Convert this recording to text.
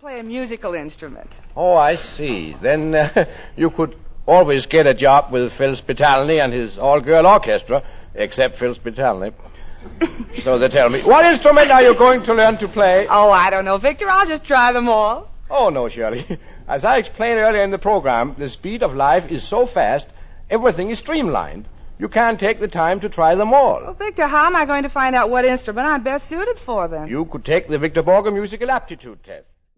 play a musical instrument. Oh, I see. Then you could always get a job with Phil Spitalny and his all-girl orchestra, except Phil Spitalny. So they tell me. What instrument are you going to learn to play? Oh, I don't know, Victor. I'll just try them all. Oh, no, Shirley. As I explained earlier in the program, the speed of life is so fast, everything is streamlined. You can't take the time to try them all. Well, Victor, how am I going to find out what instrument I'm best suited for, then? You could take the Victor Borger Musical Aptitude Test.